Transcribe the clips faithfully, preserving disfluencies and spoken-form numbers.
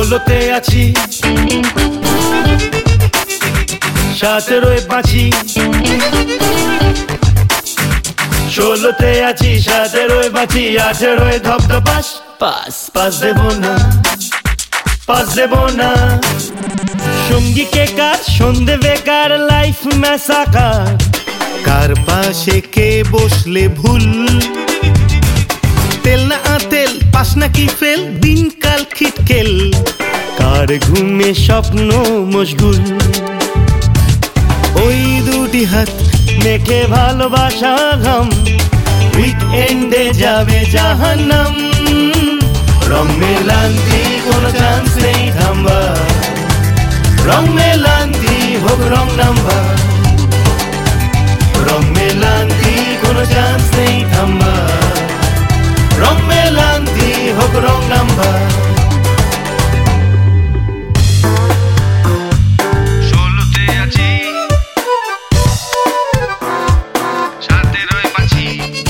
ষোলোতে আছি, সতেরোয় বাঁচি। ষোলোতে আছি, সতেরোয় বাঁচি, আঠেরোয় ধপধপাস। পাস পাস দেবো না, পাস দেবো না। সঙ্গী কে কার, সন্ধে বেকার, লাইফ ম্যাসাকার। কার পাশে কে বসলে ভুল, তেল না আতেল, পাস নাকি ফেল, দিনকাল খিটকেল। কার ঘুমে স্বপ্ন মশগুল, ওই দুটি হাত মেখে ভালোবাসা ঘাম। উইকএন্ডে যাবে জাহান্নাম। রং মেলান্তি, কোনো চান্স নেই থামবার। রং মেলান্তি হোক রং নাম্বার। রং মেলান্তি, কোনো চান্স নেই থামবার। রং মেলান্তি হোক রং নাম্বার। ষোলোতে আছি, সতেরোয় বাঁচি।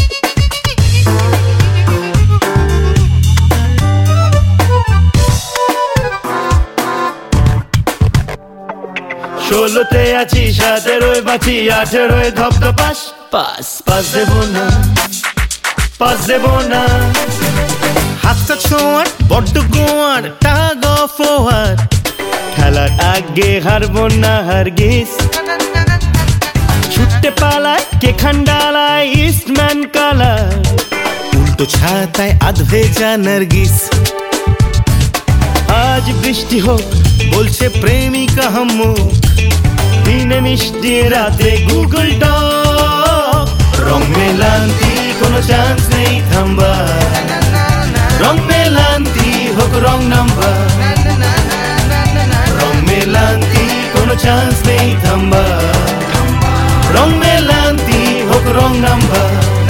ষোলোতে আছি, সতেরোয় বাঁচি, আঠেরোয় ধপধপাস। পাস পাস দেবো না, পাস দেবো না। হাতটা ছোঁয়ার বড্ড গোয়ার, টাগ অফ ওয়ার। খেলার আগে হারবো না হারগিস। ছুটতে পালায় কে খান্ডালায়, ইস্টম্যান কালার। উল্টো ছাতায় আধ ভেজা নার্গিস। আজ বৃষ্টি হোক, বলছে প্রেমিকা হাম্মুক। দিনে মিষ্টি, রাতে গুগল টক। রং মেলান্তি, কোনো চান্স নেই থামবার। রং মেলান্তি হোক রং নাম্বার। রং মেলান্তি, কোনো চান্স নেই থামবার। রং মেলান্তি হোক রং নাম্বার।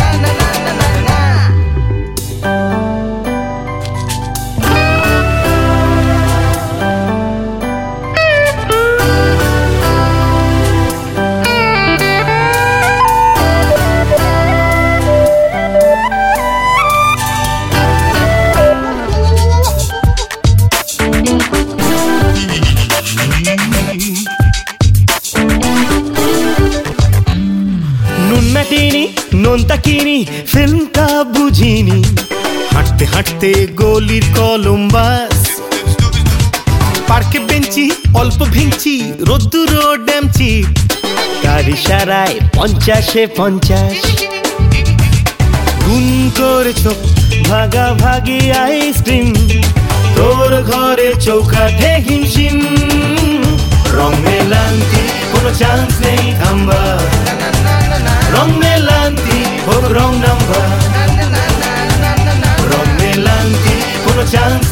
নুন ম্যাটিনি, নোনতা কিনি, ফিল্মটা বুঝিনি। হাঁটতে হাঁটতে গলির কলম্বাস। পার্কে বেঞ্চি, অল্প ভেঙচি, রোদ্দুর ড্যামচি। গাড়ি সারায় পঞ্চাশে পঞ্চাশ। গুন করেছ ভাগা ভাগি আইসক্রিম, তোর ঘরে চৌকাঠে হিমশিম। রং মেলান্তি, কোনো চান্স নেই থামবার। রং মেলান্তি হোক রং নাম্বার। রং মেলান্তি, কোনো চান্স